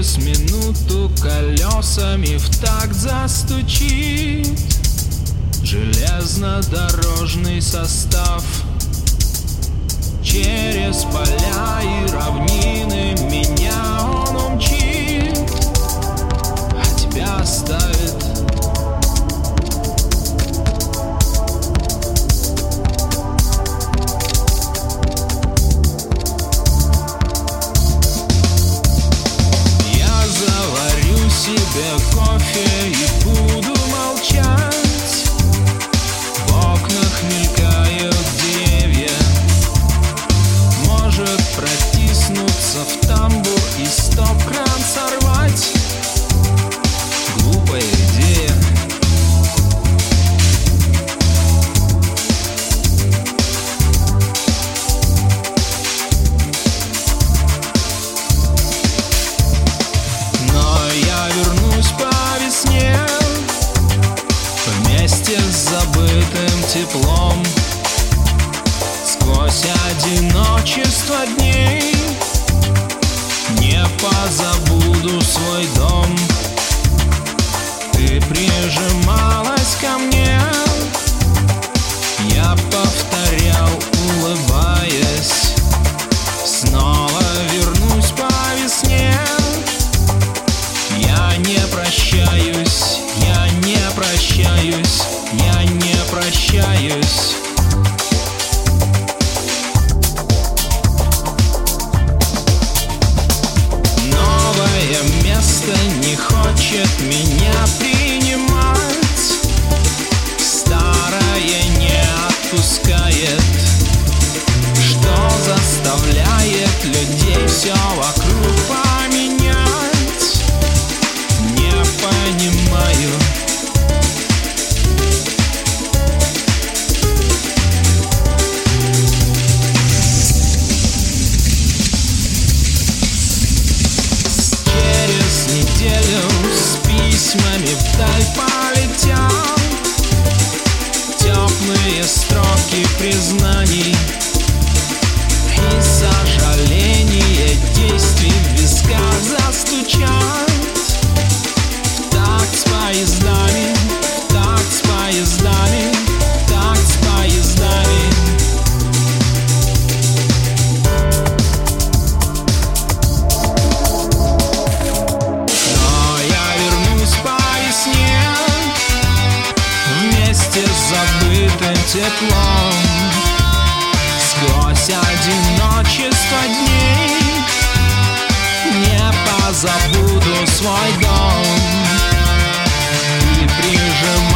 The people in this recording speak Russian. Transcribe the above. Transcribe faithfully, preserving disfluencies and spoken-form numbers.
Через минуту колесами в такт застучит железнодорожный состав. Через поля и равнины меня он умчит, а тебя оставит. Я заварю себе кофе и буду молчать. В окнах мелькают деревья. Может протиснуться в тамбур и стоп-кран сорвать. Глупая идея. Но я вернусь по весне вместе с забытым теплом. Сквозь одиночество дней не позабуду свой дом. Ты прижималась ко мне, я повторял, улыбаясь. Снова вернусь по весне. Я не прощаюсь, я не прощаюсь, я не прощаюсь. Место не хочет меня принимать, старое не отпускает, что заставляет людей все вокруг поменять. Не понимаю. С письмами вдаль полетел, теплые строки признаний и сожаление действий в висках застучат. В такт с поездами, в такт с поездами, в такт с поездами. Вместе с забытым теплом, сквозь одиночество дней не позабуду свой дом. И прижимаю